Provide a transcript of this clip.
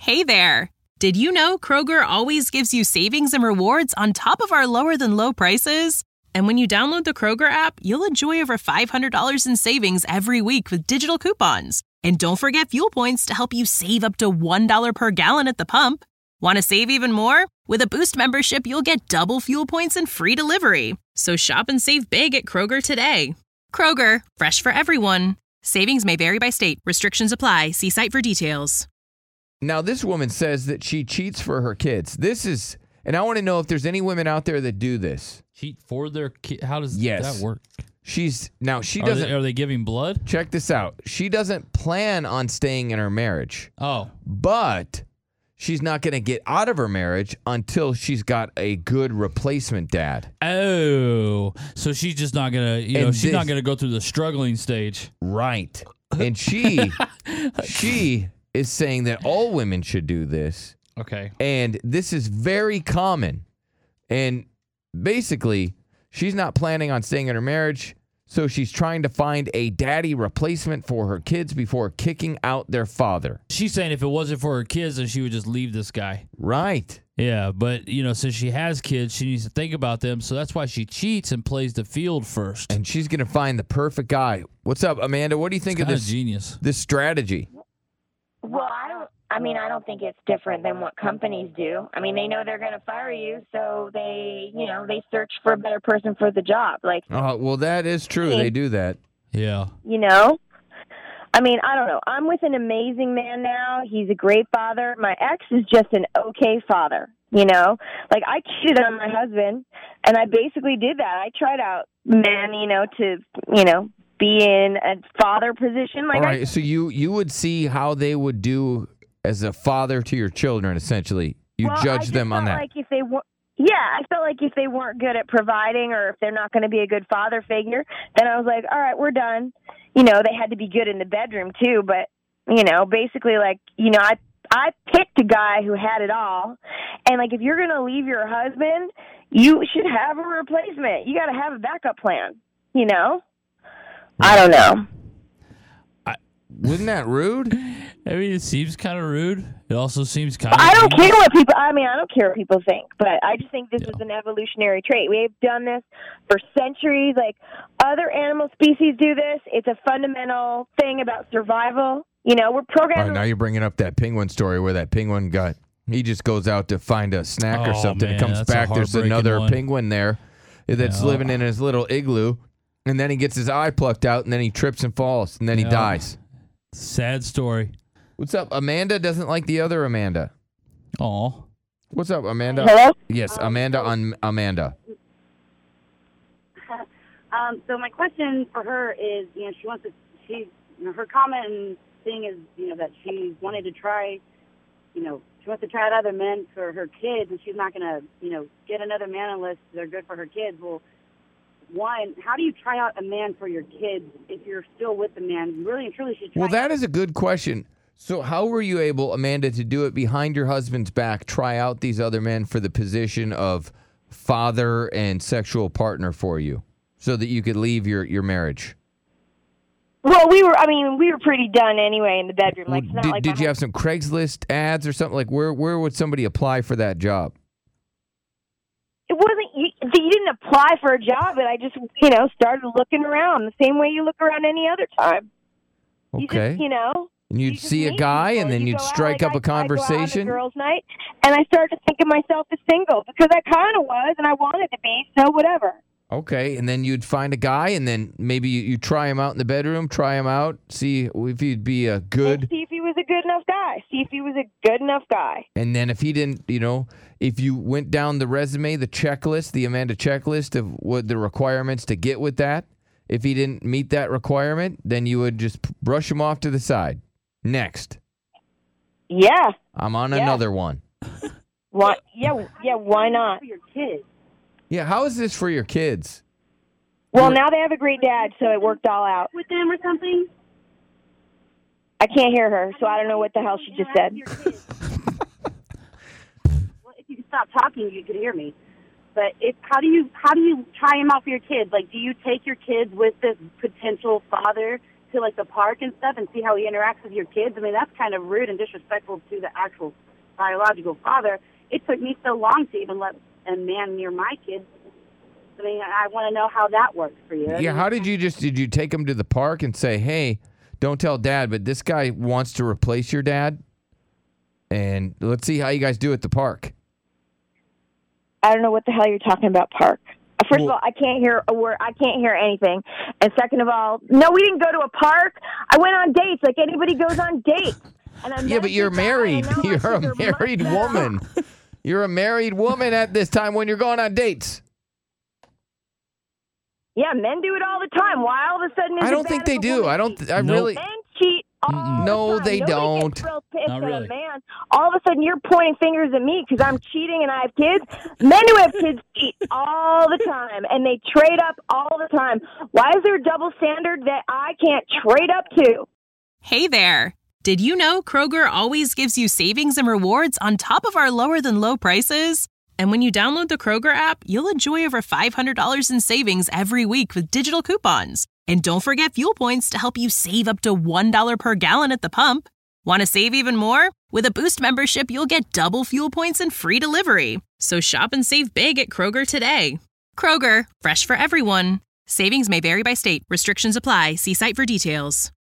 Hey there! Did you know Kroger always gives you savings and rewards on top of our lower-than-low prices? And when you download the Kroger app, you'll enjoy over $500 in savings every week with digital coupons. And don't forget fuel points to help you save up to $1 per gallon at the pump. Want to save even more? With a Boost membership, you'll get double fuel points and free delivery. So shop and save big at Kroger today. Kroger, fresh for everyone. Savings may vary by state. Restrictions apply. See site for details. Now, this woman says that she cheats for her kids. And I want to know if there's any women out there that do this. Cheat for their kid? How does Yes. that work? She doesn't. Are they giving blood? Check this out. She doesn't plan on staying in her marriage. Oh. But she's not going to get out of her marriage until she's got a good replacement dad. Oh. So she's just not going to, she's not going to go through the struggling stage. Right. And she is saying that all women should do this. Okay. And this is very common. And basically, she's not planning on staying in her marriage, so she's trying to find a daddy replacement for her kids before kicking out their father. She's saying if it wasn't for her kids, then she would just leave this guy. Right. Yeah, but, since she has kids, she needs to think about them, so that's why she cheats and plays the field first. And she's going to find the perfect guy. What's up, Amanda? What do you think of this? Genius. This strategy? Well, I don't think it's different than what companies do. I mean, they know they're going to fire you, so they search for a better person for the job. Well, that is true. They do that. Yeah. I mean, I don't know. I'm with an amazing man now. He's a great father. My ex is just an okay father, I cheated on my husband, and I basically did that. I tried out men, to, be in a father position. All right, so you would see how they would do as a father to your children, essentially. You judge them on that. I felt like if they weren't good at providing or if they're not going to be a good father figure, then I was like, all right, we're done. They had to be good in the bedroom too, but, basically I picked a guy who had it all. And if you're going to leave your husband, you should have a replacement. You got to have a backup plan, I don't know. Wasn't that rude? I mean, it seems kind of rude. It also seems kind of... I don't care what people think, but I just think this is an evolutionary trait. We've done this for centuries. Other animal species do this. It's a fundamental thing about survival. We're programmed... All right, now you're bringing up that penguin story where that penguin he just goes out to find a snack or something. Man, It comes back, there's another penguin there that's living in his little igloo, and then he gets his eye plucked out, and then he trips and falls, and then he dies. Sad story. What's up? Amanda doesn't like the other Amanda. Aw. What's up, Amanda? Hello? Yes, Amanda on Amanda. So my question for her is, her comment and thing is, that she wanted to try, she wants to try out other men for her kids, and she's not going to, get another man unless they're good for her kids. Well, one, how do you try out a man for your kids if you're still with the man? You really and truly should try. Well, that is a good question. So how were you able, Amanda, to do it behind your husband's back, try out these other men for the position of father and sexual partner for you so that you could leave your marriage? Well, we were pretty done anyway in the bedroom. Did you have some Craigslist ads or something? Where would somebody apply for that job? It wasn't, you didn't apply for a job, and I just, started looking around the same way you look around any other time. Okay. You just, and you'd see a guy, and then you'd strike up a conversation? I go out on a girls' night, and I started to think of myself as single, because I kind of was, and I wanted to be, so whatever. Okay, and then you'd find a guy, and then maybe you try him out in the bedroom, try him out, see if he'd be a good... And see if he was a good enough guy. And then if he didn't, if you went down the resume, the checklist, the Amanda checklist of what the requirements to get with that, if he didn't meet that requirement, then you would just brush him off to the side. Next. Yeah. I'm on another one. Why? Yeah, why not? For your kids. Yeah, how is this for your kids? Well, now they have a great dad, so it worked all out. With them or something? I can't hear her, so I don't know what the hell she just said. Well, if you could stop talking, you could hear me. But how do you try him out for your kids? Do you take your kids with this potential father to like the park and stuff and see how he interacts with your kids. I mean, that's kind of rude and disrespectful to the actual biological father. It took me so long to even let a man near my kids. I mean, I want to know how that works for you. Yeah, how did you take him to the park and say, hey, don't tell Dad, but this guy wants to replace your dad, and let's see how you guys do at the park? I don't know what the hell you're talking about, park. First of all, I can't hear a word. I can't hear anything. And second of all, no, we didn't go to a park. I went on dates like anybody goes on dates. And I Yeah, but you're married. You're a married woman. You're a married woman at this time when you're going on dates. Yeah, men do it all the time. Why all of a sudden is I it don't bad think if they a do. woman I don't. cheats? I really. Men cheat all No, the time. they Nobody don't. Gets real pissed Not at really. a man. All of a sudden, you're pointing fingers at me because I'm cheating and I have kids. Men who have kids cheat all the time, and they trade up all the time. Why is there a double standard that I can't trade up to? Hey there. Did you know Kroger always gives you savings and rewards on top of our lower than low prices? And when you download the Kroger app, you'll enjoy over $500 in savings every week with digital coupons. And don't forget fuel points to help you save up to $1 per gallon at the pump. Want to save even more? With a Boost membership, you'll get double fuel points and free delivery. So shop and save big at Kroger today. Kroger, fresh for everyone. Savings may vary by state. Restrictions apply. See site for details.